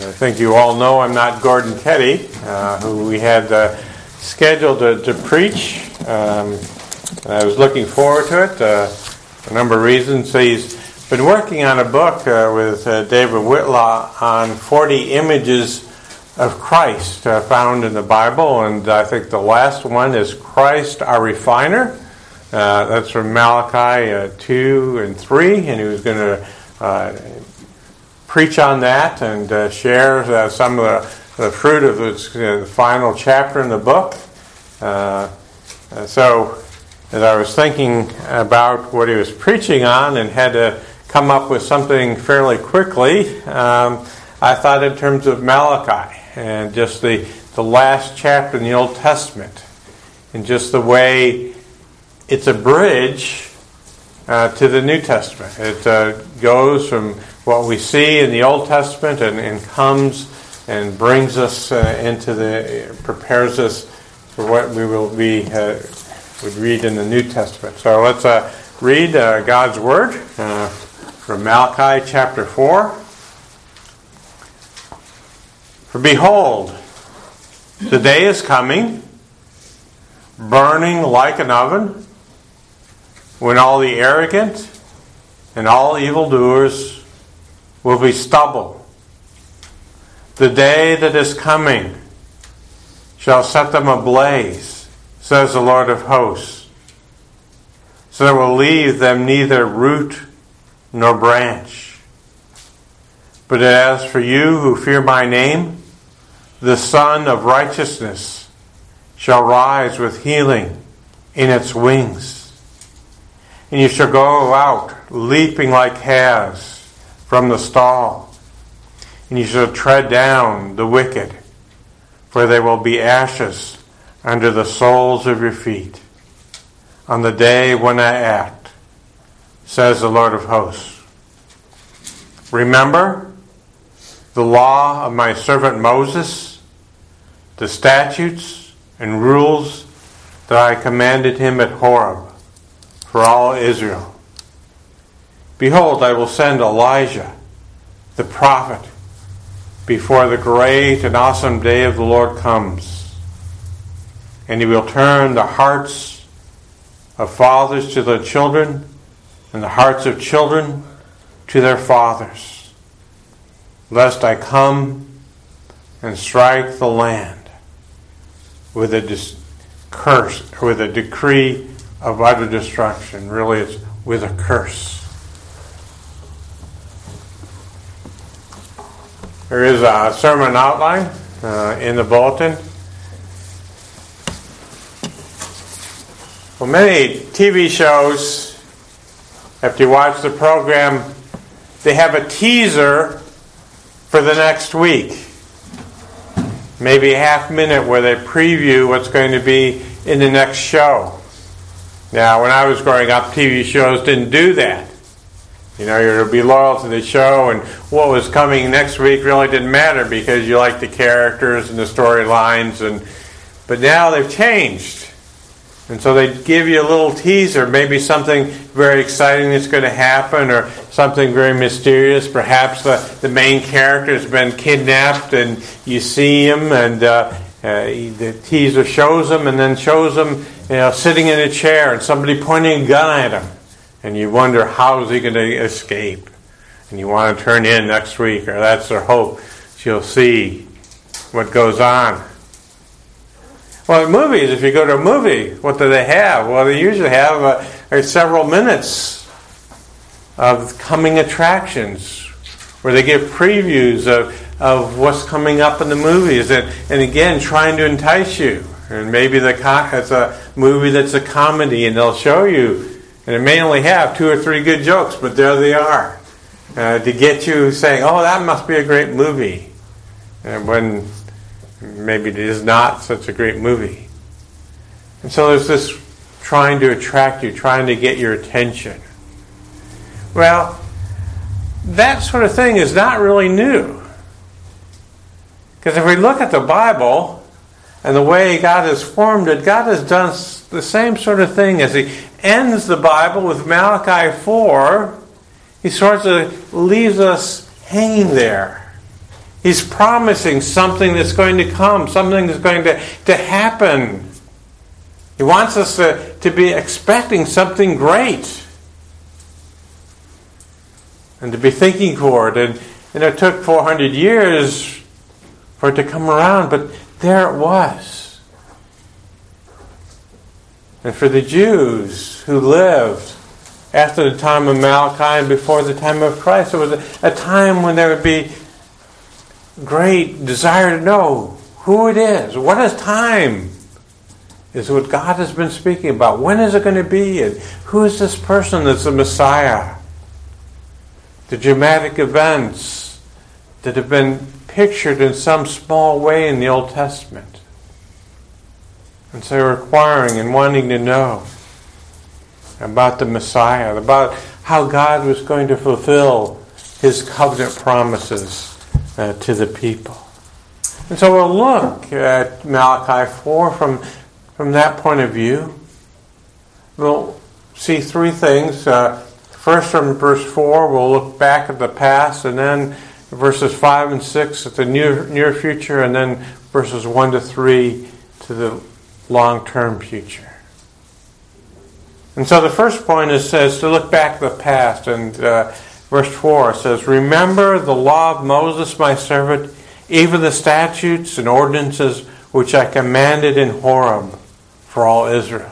I think you all know I'm not Gordon Teddy, who we had scheduled to preach. I was looking forward to it for a number of reasons. He's been working on a book with David Whitlaw on 40 images of Christ found in the Bible, and I think the last one is Christ our Refiner. That's from Malachi 2 and 3, and he was going to preach on that and share some of the fruit of the final chapter in the book. So as I was thinking about what he was preaching on and had to come up with something fairly quickly, I thought in terms of Malachi and just the last chapter in the Old Testament, and just the way it's a bridge to the New Testament. It goes from what we see in the Old Testament and comes and brings us prepares us for what we would read in the New Testament. So let's read God's Word from Malachi chapter 4. For behold, the day is coming, burning like an oven, when all the arrogant and all evildoers will be stubble. The day that is coming shall set them ablaze, says the Lord of hosts, so that will leave them neither root nor branch. But as for you who fear my name, the Sun of Righteousness shall rise with healing in its wings. And you shall go out leaping like calves from the stall. And you shall tread down the wicked, for they will be ashes under the soles of your feet on the day when I act, says the Lord of hosts. Remember the law of my servant Moses, the statutes and rules that I commanded him at Horeb for all Israel. Behold, I will send Elijah, the prophet, before the great and awesome day of the Lord comes. And he will turn the hearts of fathers to their children, and the hearts of children to their fathers, lest I come and strike the land with a decree of utter destruction. Really, it's with a curse. There is a sermon outline in the bulletin. Well, many TV shows, after you watch the program, they have a teaser for the next week. Maybe a half minute where they preview what's going to be in the next show. Now, when I was growing up, TV shows didn't do that. You know, you'd be loyal to the show, and what was coming next week really didn't matter because you liked the characters and the storylines. But now they've changed. And so they give you a little teaser, maybe something very exciting that's going to happen, or something very mysterious. Perhaps the main character has been kidnapped, and you see him, and the teaser shows him, and then shows him, sitting in a chair, and somebody pointing a gun at him, and you wonder how is he going to escape, and you want to turn in next week, or that's their hope. You'll see what goes on. Well, in movies, if you go to a movie, what do they have? Well, they usually have several minutes of coming attractions where they give previews of what's coming up in the movies, and again, trying to entice you. And maybe it's a movie that's a comedy, and they'll show you, and it may only have 2 or 3 good jokes, but there they are, to get you saying, oh, that must be a great movie, and when maybe it is not such a great movie. And so there's this trying to attract you, trying to get your attention. Well, that sort of thing is not really new. Because if we look at the Bible and the way God has formed it, God has done the same sort of thing. As He ends the Bible with Malachi 4, He sort of leaves us hanging there. He's promising something that's going to come, something that's going to happen. He wants us to be expecting something great and to be thinking for it. And it took 400 years for it to come around, but there it was. And for the Jews who lived after the time of Malachi and before the time of Christ, it was a time when there would be great desire to know who it is. What is time? Is what God has been speaking about. When is it going to be? And who is this person that's the Messiah? The dramatic events that have been pictured in some small way in the Old Testament. And so requiring and wanting to know about the Messiah, about how God was going to fulfill His covenant promises to the people. And so we'll look at Malachi 4 from that point of view. We'll see three things. First, from verse 4, we'll look back at the past, and then verses 5 and 6 at the near future, and then verses 1 to 3 to the long-term future. And so the first point says to look back at the past, and verse 4 says, "Remember the law of Moses my servant, even the statutes and ordinances which I commanded in Horeb for all Israel."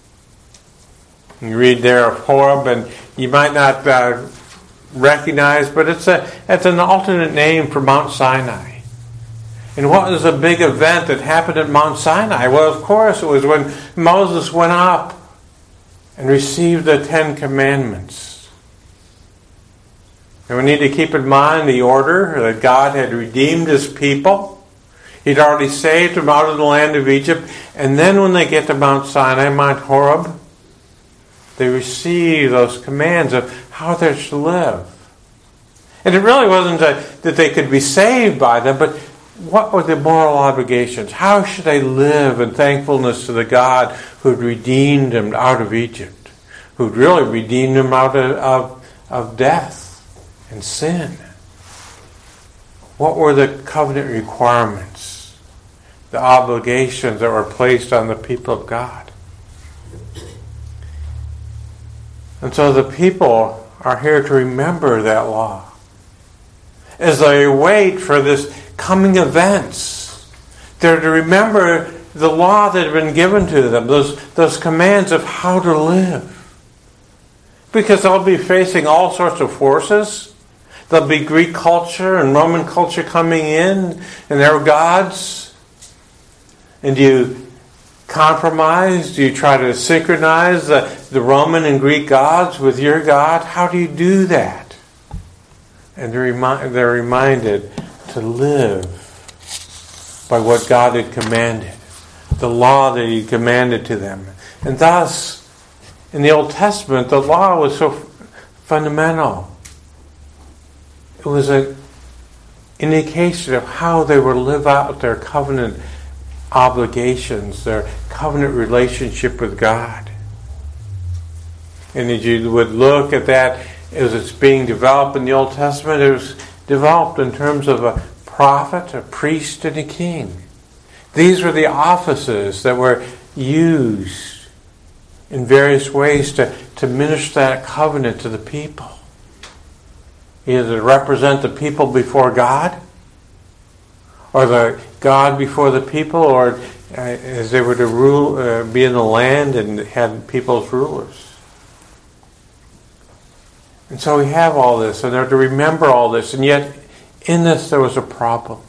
You read there of Horeb, and you might not recognize, but it's an alternate name for Mount Sinai. And what was a big event that happened at Mount Sinai? Well, of course, it was when Moses went up and received the 10 Commandments. And we need to keep in mind the order that God had redeemed His people. He'd already saved them out of the land of Egypt. And then when they get to Mount Sinai, Mount Horeb, they receive those commands of how they're to live. And it really wasn't that they could be saved by them, but what were the moral obligations? How should they live in thankfulness to the God who'd redeemed them out of Egypt, who'd really redeemed them out of death and sin? What were the covenant requirements, the obligations that were placed on the people of God? And so the people are here to remember that law as they wait for this coming events. They're to remember the law that had been given to them, those commands of how to live. Because they'll be facing all sorts of forces. There'll be Greek culture and Roman culture coming in, and their gods. And do you compromise? Do you try to synchronize the Roman and Greek gods with your God? How do you do that? And they're reminded to live by what God had commanded, the law that He commanded to them. And thus, in the Old Testament, the law was so fundamental. It was an indication of how they were to live out their covenant obligations, their covenant relationship with God. And as you would look at that as it's being developed in the Old Testament, it was developed in terms of a prophet, a priest, and a king. These were the offices that were used in various ways to minister that covenant to the people. Either to represent the people before God, or the God before the people, or as they were to rule, be in the land and had people's rulers. And so we have all this, and they're to remember all this, and yet in this there was a problem.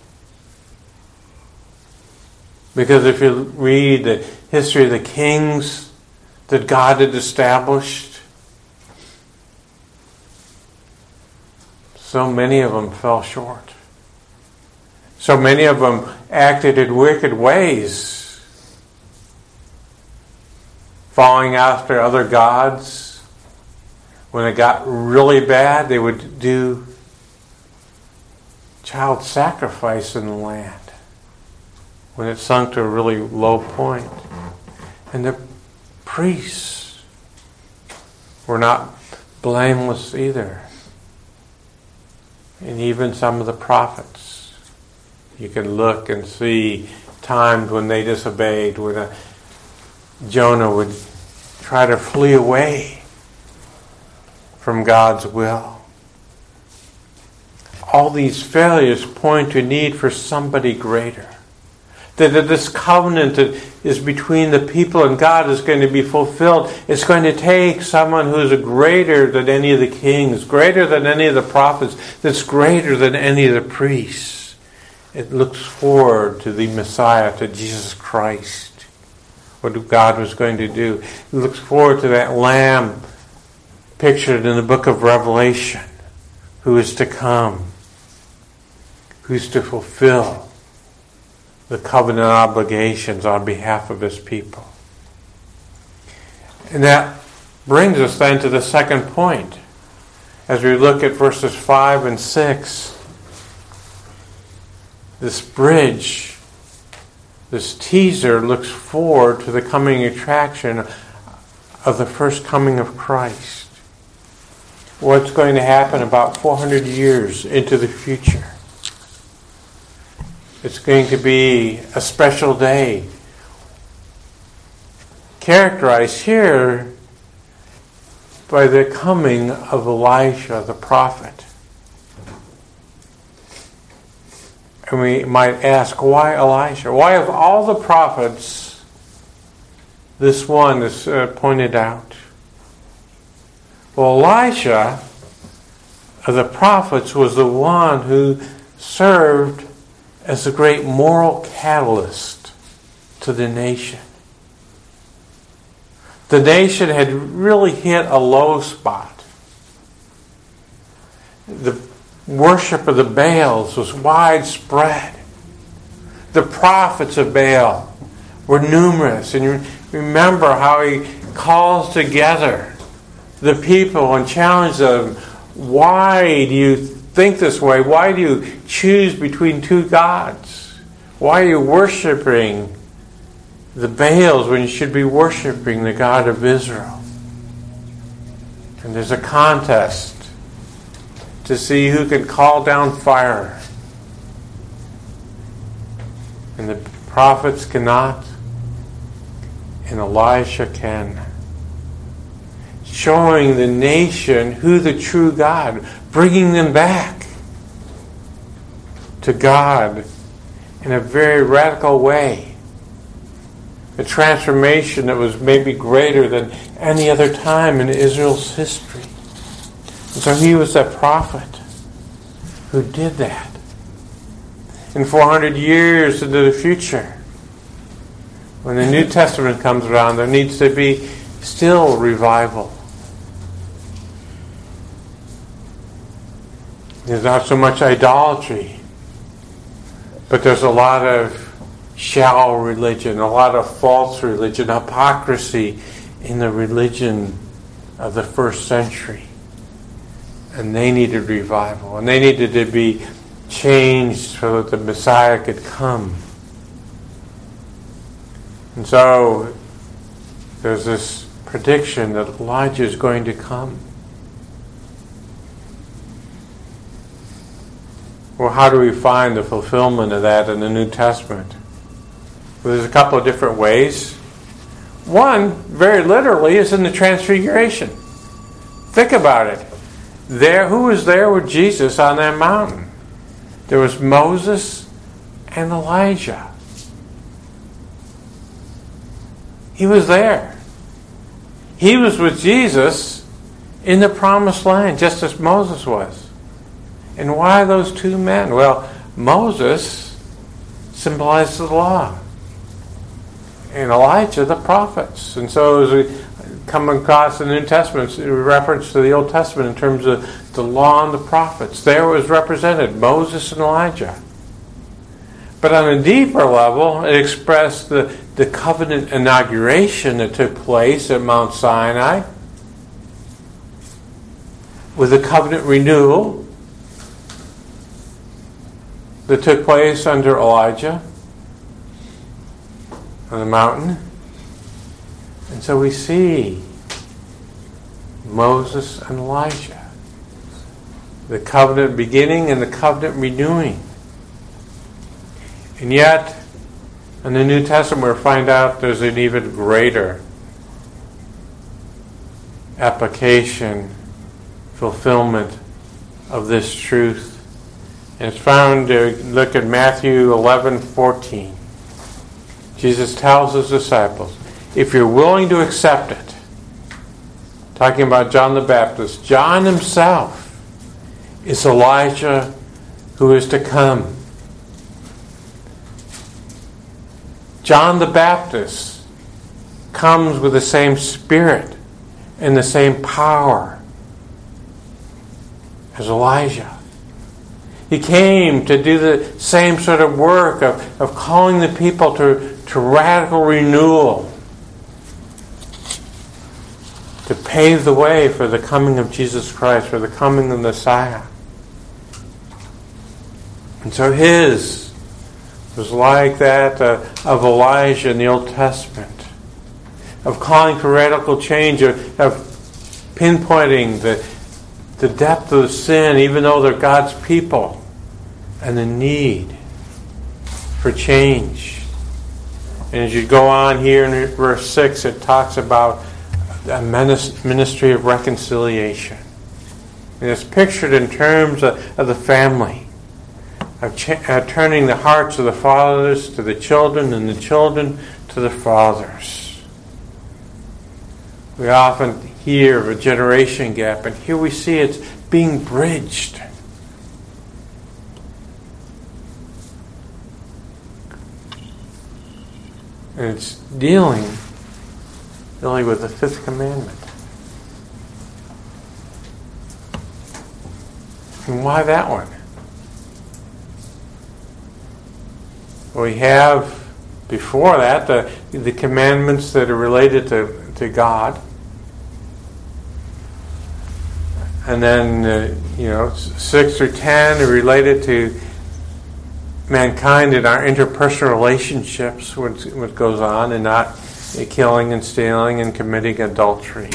Because if you read the history of the kings that God had established, so many of them fell short. So many of them acted in wicked ways, following after other gods. When it got really bad, they would do child sacrifice in the land when it sunk to a really low point. And the priests were not blameless either. And even some of the prophets. You can look and see times when they disobeyed, when Jonah would try to flee away from God's will. All these failures point to a need for somebody greater. That this covenant that is between the people and God is going to be fulfilled. It's going to take someone who is greater than any of the kings, greater than any of the prophets, that's greater than any of the priests. It looks forward to the Messiah, to Jesus Christ, what God was going to do. It looks forward to that Lamb pictured in the book of Revelation, who is to come, who's to fulfill the covenant obligations on behalf of his people. And that brings us then to the second point. As we look at verses 5 and 6, this bridge, this teaser looks forward to the coming attraction of the first coming of Christ. What's going to happen about 400 years into the future. It's going to be a special day, characterized here by the coming of Elisha the prophet. And we might ask, why Elisha? Why of all the prophets, this one is pointed out? Well, Elisha of the prophets was the one who served as a great moral catalyst to the nation. The nation had really hit a low spot. The worship of the Baals was widespread. The prophets of Baal were numerous. And you remember how he calls together the people and challenges them. Why do you think this way? Why do you choose between two gods? Why are you worshiping the Baals when you should be worshiping the God of Israel? And there's a contest to see who can call down fire. And the prophets cannot, and Elisha can. Showing the nation who the true God, bringing them back to God in a very radical way. A transformation that was maybe greater than any other time in Israel's history. And so he was that prophet who did that. In 400 years into the future, when the New Testament comes around, there needs to be still revival. There's not so much idolatry, but there's a lot of shallow religion, a lot of false religion, hypocrisy in the religion of the first century. And they needed revival, and they needed to be changed so that the Messiah could come. And so there's this prediction that Elijah is going to come. Well, how do we find the fulfillment of that in the New Testament? Well, there's a couple of different ways. One, very literally, is in the Transfiguration. Think about it. Who was there with Jesus on that mountain? There was Moses and Elijah. He was there. He was with Jesus in the Promised Land, just as Moses was. And why those two men? Well, Moses symbolized the law, and Elijah the prophets. And so as we come across the New Testament, in reference to the Old Testament in terms of the law and the prophets, there was represented Moses and Elijah. But on a deeper level, it expressed the covenant inauguration that took place at Mount Sinai, with the covenant renewal that took place under Elijah on the mountain. And so we see Moses and Elijah, the covenant beginning and the covenant renewing. And yet, in the New Testament, we find out there's an even greater application, fulfillment of this truth. And it's found, look at Matthew 11:14. Jesus tells his disciples, if you're willing to accept it, talking about John the Baptist, John himself is Elijah who is to come. John the Baptist comes with the same spirit and the same power as Elijah. He came to do the same sort of work of calling the people to radical renewal, to pave the way for the coming of Jesus Christ, for the coming of the Messiah. And so his was like that of Elijah in the Old Testament, of calling for radical change, of pinpointing the depth of the sin, even though they're God's people, and the need for change. And as you go on here in verse 6, it talks about a ministry of reconciliation. And it's pictured in terms of the family, of turning the hearts of the fathers to the children and the children to the fathers. We often hear of a generation gap, and here we see it's being bridged. And it's dealing with the fifth commandment. And why that one? We have before that the commandments that are related to God. And then 6 through 10 are related to mankind and our interpersonal relationships, what goes on, and not killing and stealing and committing adultery.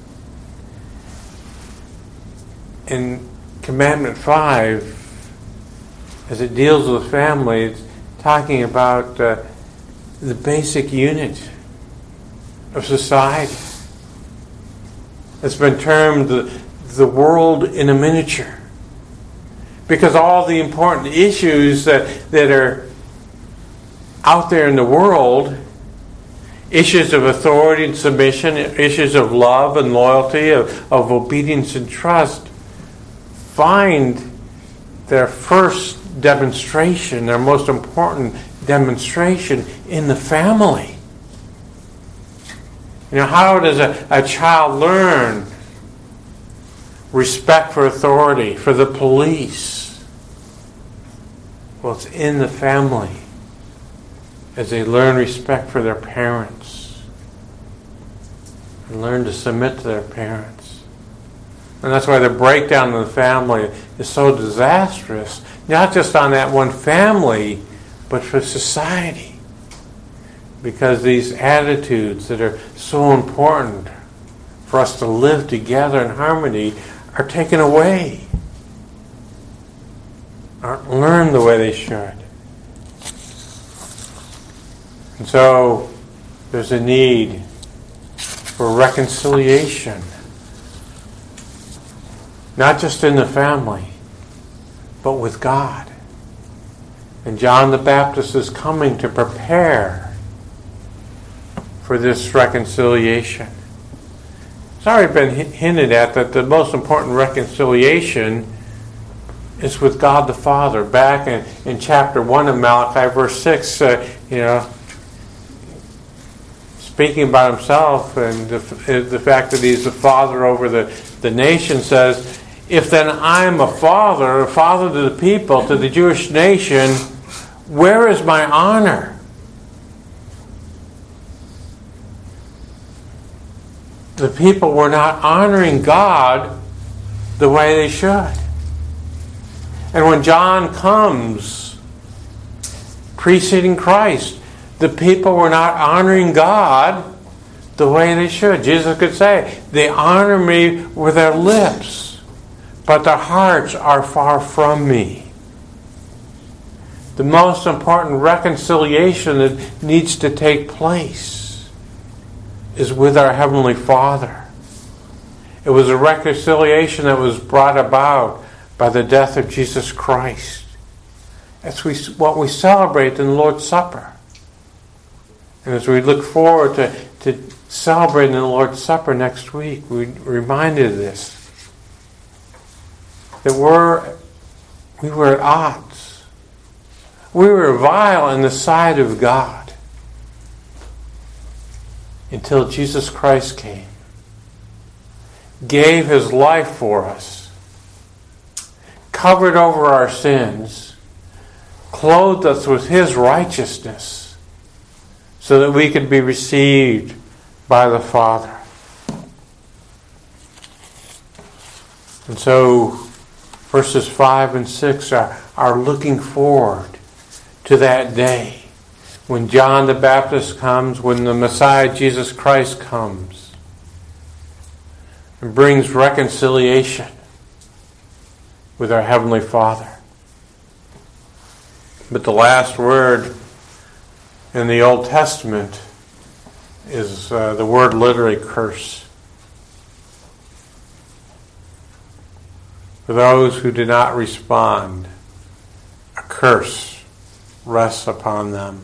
In Commandment 5, as it deals with family, it's talking about the basic unit of society. It's been termed the world in a miniature, because all the important issues that are out there in the world, issues of authority and submission, issues of love and loyalty, of obedience and trust, find their first demonstration, their most important demonstration in the family. How does a child learn respect for authority, for the police? Well, it's in the family, as they learn respect for their parents and learn to submit to their parents. And that's why the breakdown of the family is so disastrous, not just on that one family, but for society. Because these attitudes that are so important for us to live together in harmony are taken away, aren't learned the way they should. And so there's a need for reconciliation, not just in the family, but with God. And John the Baptist is coming to prepare for this reconciliation. It's already been hinted at that the most important reconciliation is with God the Father. Back in chapter 1 of Malachi, verse 6, speaking about himself and the fact that he's the father over the nation, says, if then I'm a father to the people, to the Jewish nation, where is my honor? The people were not honoring God the way they should. And when John comes, preceding Christ, the people were not honoring God the way they should. Jesus could say, they honor me with their lips, but their hearts are far from me. The most important reconciliation that needs to take place is with our Heavenly Father. It was a reconciliation that was brought about by the death of Jesus Christ. That's what we celebrate in the Lord's Supper. And as we look forward to celebrating the Lord's Supper next week, we're reminded of this. That we were at odds. We were vile in the sight of God until Jesus Christ came, gave His life for us, covered over our sins, clothed us with His righteousness so that we could be received by the Father. And so verses 5 and 6 are looking forward to that day when John the Baptist comes, when the Messiah Jesus Christ comes and brings reconciliation with our Heavenly Father. But the last word in the Old Testament is the word literally curse. For those who do not respond, a curse rests upon them.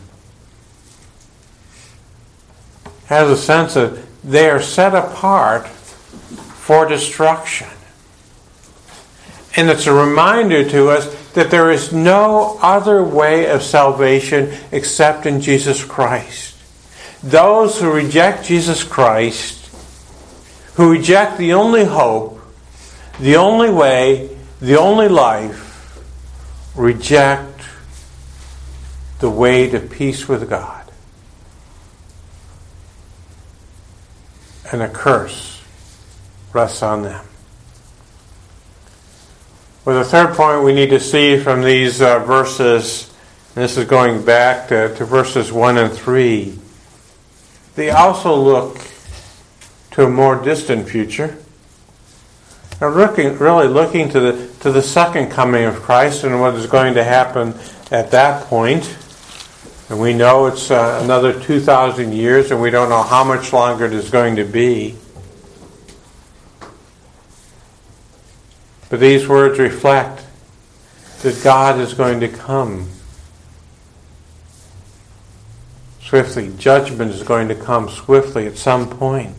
It has a sense that they are set apart for destruction. And it's a reminder to us that there is no other way of salvation except in Jesus Christ. Those who reject Jesus Christ, who reject the only hope, the only way, the only life, reject the way to peace with God. And a curse rests on them. Well, the third point we need to see from these verses, and this is going back to verses 1 and 3, they also look to a more distant future. They're really looking to the second coming of Christ and what is going to happen at that point. And we know it's another 2,000 years, and we don't know how much longer it is going to be. But these words reflect that God is going to come swiftly. Judgment is going to come swiftly at some point.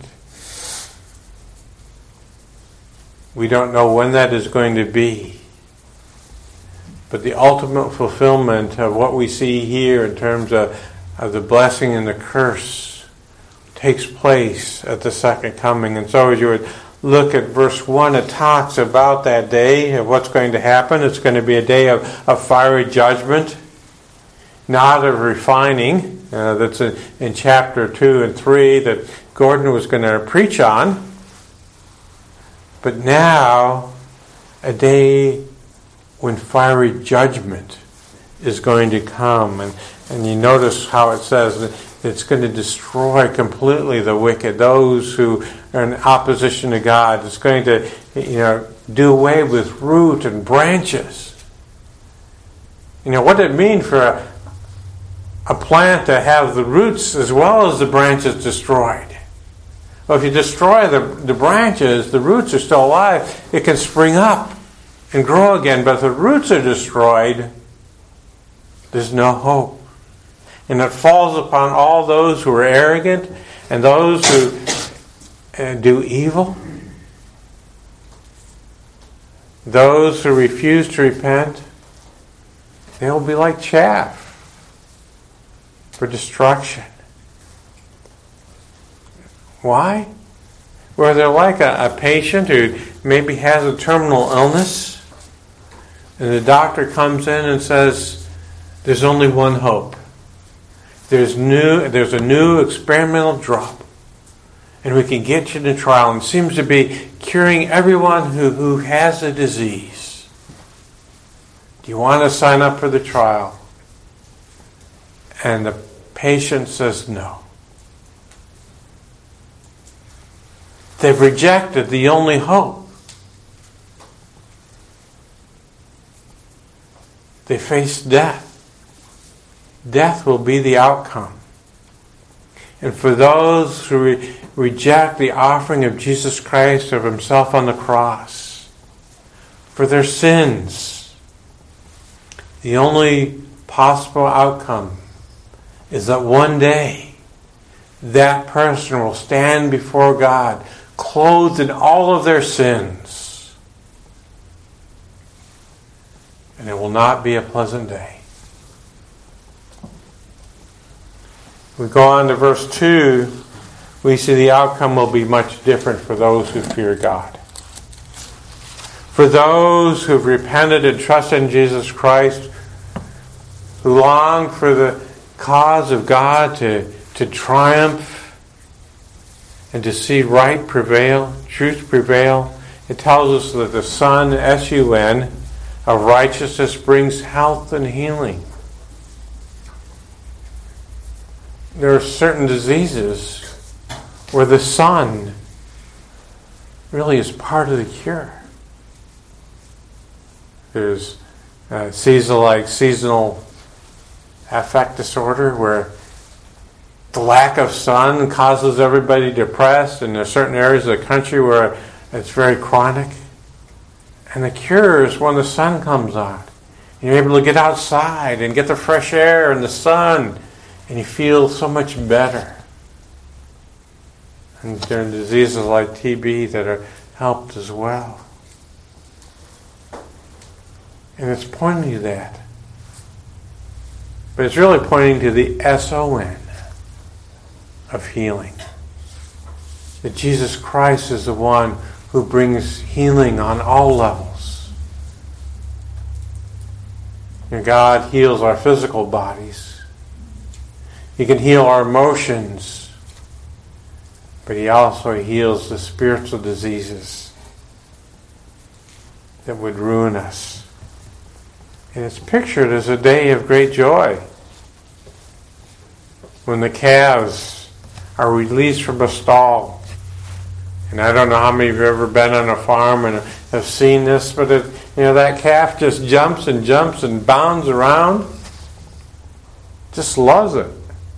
We don't know when that is going to be. But the ultimate fulfillment of what we see here in terms of the blessing and the curse takes place at the second coming. And so as you would look at verse 1, it talks about that day, of what's going to happen. It's going to be a day of fiery judgment, not of refining. That's in chapter 2 and 3 that Gordon was going to preach on. But now, a day when fiery judgment is going to come. And you notice how it says that it's going to destroy completely the wicked, those who are in opposition to God. It's going to, do away with root and branches. What did it mean for a plant to have the roots as well as the branches destroyed? Well, if you destroy the branches, the roots are still alive. It can spring up and grow again. But if the roots are destroyed, there's no hope. And it falls upon all those who are arrogant and those who do evil. Those who refuse to repent, they'll be like chaff for destruction. Why? Well, they're like a patient who maybe has a terminal illness, and the doctor comes in and says, there's only one hope. There's a new experimental drug, and we can get you to trial, and it seems to be curing everyone who has the disease. Do you want to sign up for the trial? And the patient says no. They've rejected the only hope. They face death. death will be the outcome. And for those who reject the offering of Jesus Christ, of himself on the cross, for their sins, the only possible outcome is that one day that person will stand before God clothed in all of their sins. And it will not be a pleasant day. We go on to verse 2, we see the outcome will be much different for those who fear God. For those who have repented and trusted in Jesus Christ, who long for the cause of God to triumph and to see right prevail, truth prevail, it tells us that the Son, S-U-N, of righteousness brings health and healing. There are certain diseases where the Son really is part of the cure. There's seasonal affect disorder, where the lack of sun causes everybody depressed, and there's certain areas of the country where it's very chronic. And the cure is when the sun comes out. And you're able to get outside and get the fresh air and the sun, and you feel so much better. And there are diseases like TB that are helped as well. And it's pointing to that. But it's really pointing to the S-O-N of healing. That Jesus Christ is the one who brings healing on all levels. And God heals our physical bodies. He can heal our emotions, but he also heals the spiritual diseases that would ruin us. And it's pictured as a day of great joy when the calves are released from a stall. And I don't know how many of you have ever been on a farm and have seen this, but that calf just jumps and bounds around. Just loves it.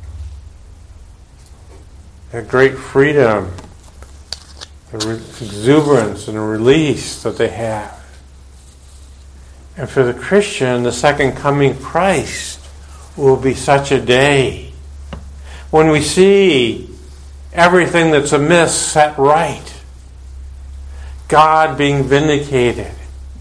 That great freedom, the exuberance and the release that they have. And for the Christian, the second coming of Christ will be such a day when we see everything that's amiss set right, God being vindicated,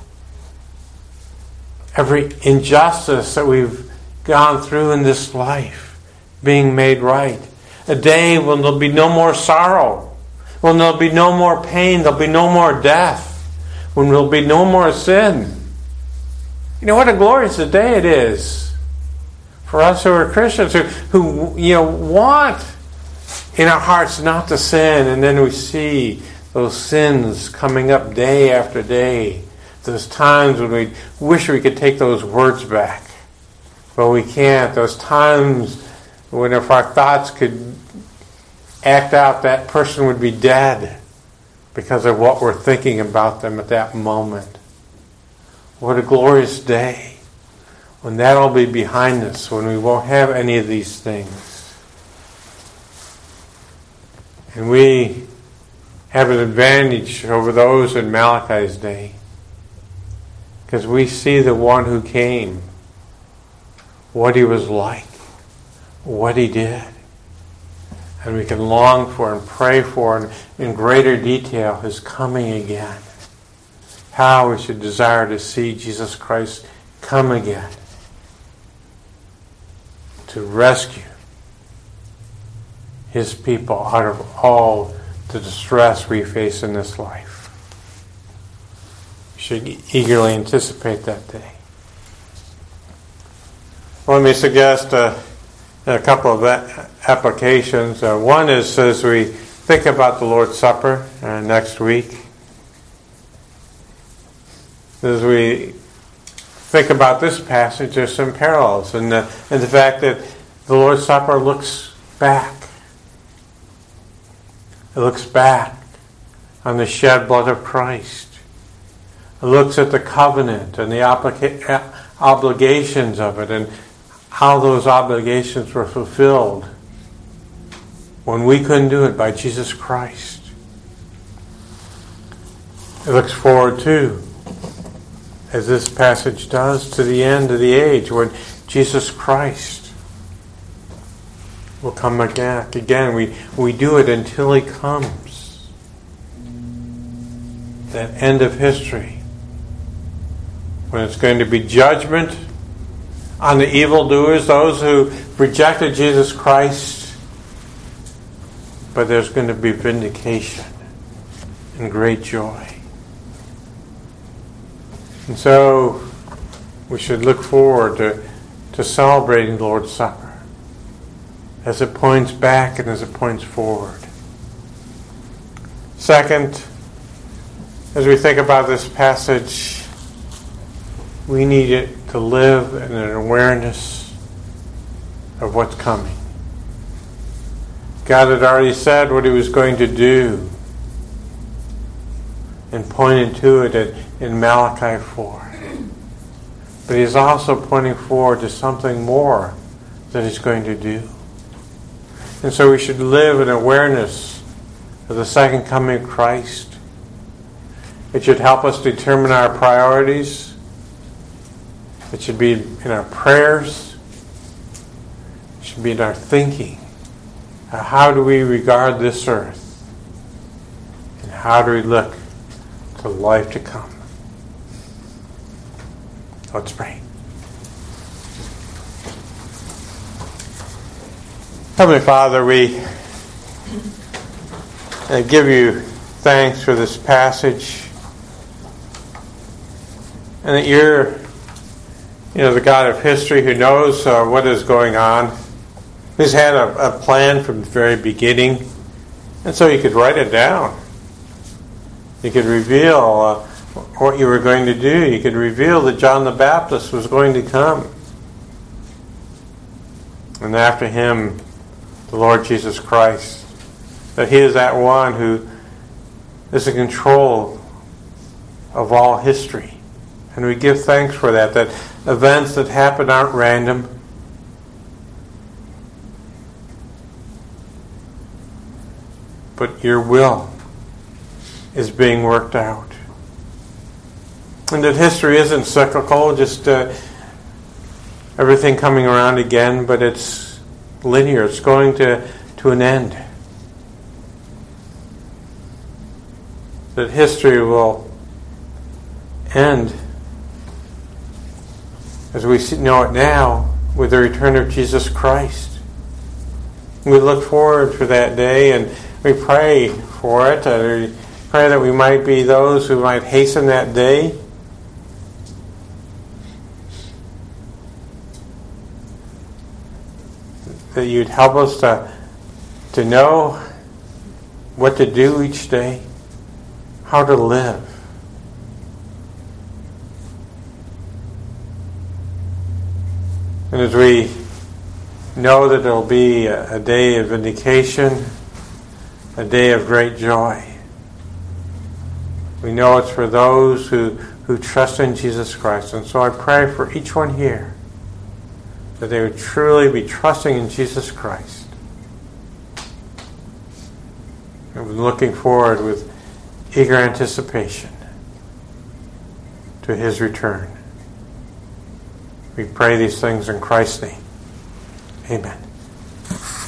every injustice that we've gone through in this life being made right. A day when there'll be no more sorrow, when there'll be no more pain, there'll be no more death, when there'll be no more sin. You know what a glorious day it is for us who are Christians, who want in our hearts not to sin, and then we see those sins coming up day after day. Those times when we wish we could take those words back, but we can't. Those times when if our thoughts could act out, that person would be dead because of what we're thinking about them at that moment. What a glorious day when that'll be behind us, when we won't have any of these things. And we have an advantage over those in Malachi's day because we see the one who came, what he was like, what he did. And we can long for and pray for in greater detail his coming again. How we should desire to see Jesus Christ come again to rescue his people out of all the distress we face in this life. We should eagerly anticipate that day. Let me suggest a couple of applications. One is as we think about the Lord's Supper next week, as we think about this passage, there's some parallels in the fact that the Lord's Supper looks back. It looks back on the shed blood of Christ. It looks at the covenant and the obligations of it and how those obligations were fulfilled when we couldn't do it by Jesus Christ. It looks forward to, as this passage does, to the end of the age when Jesus Christ will come back again. We do it until He comes. That end of history, when it's going to be judgment on the evildoers, those who rejected Jesus Christ, but there's going to be vindication and great joy. And so we should look forward to celebrating the Lord's Supper as it points back and as it points forward. Second, as we think about this passage, we need it to live in an awareness of what's coming. God had already said what He was going to do and pointed to it in Malachi 4. But He's also pointing forward to something more that He's going to do. And so we should live in awareness of the second coming of Christ. It should help us determine our priorities. It should be in our prayers. It should be in our thinking. How do we regard this earth? And how do we look to life to come? Let's pray. Heavenly Father, we give You thanks for this passage, and that You're the God of history who knows what is going on. He's had a plan from the very beginning, and so You could write it down. You could reveal what You were going to do. You could reveal that John the Baptist was going to come. And after him, the Lord Jesus Christ. That He is that one who is in control of all history. And we give thanks for that events that happen aren't random. But Your will is being worked out. And that history isn't cyclical, just everything coming around again, but it's linear. It's going to an end. That history will end, as we know it now, with the return of Jesus Christ. We look forward for that day, and we pray for it. We pray that we might be those who might hasten that day. That You'd help us to know what to do each day, how to live. And as we know that there will be a day of vindication, a day of great joy, we know it's for those who trust in Jesus Christ. And so I pray for each one here that they would truly be trusting in Jesus Christ and looking forward with eager anticipation to His return. We pray these things in Christ's name. Amen.